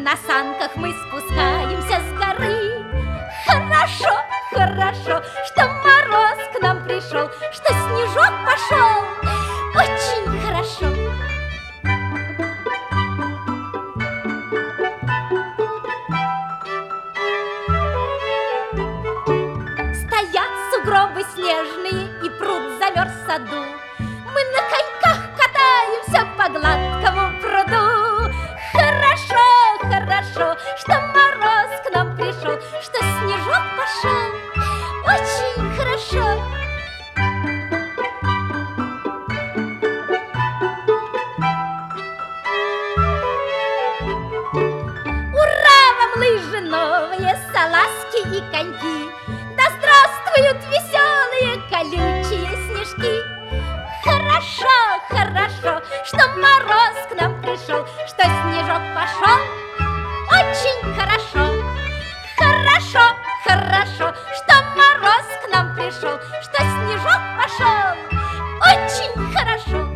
На санках мы спускаемся с горы. Хорошо, хорошо, что мороз к нам пришел, что снежок пошел. Очень хорошо. Стоят сугробы снежные, и пруд замерз в саду. Мы на коньках катаемся по гладкому пруду. Хорошо, хорошо, что мороз к нам пришел, что снежок пошел. Очень хорошо. Ура вам, лыжи новые, салазки и коньки! Да здравствуют веселые колючие снежки! Хорошо, хорошо, что мороз к нам пришел, что снежок пошел. Очень хорошо. Хорошо, хорошо, что мороз к нам пришел, что снежок пошел. Очень хорошо.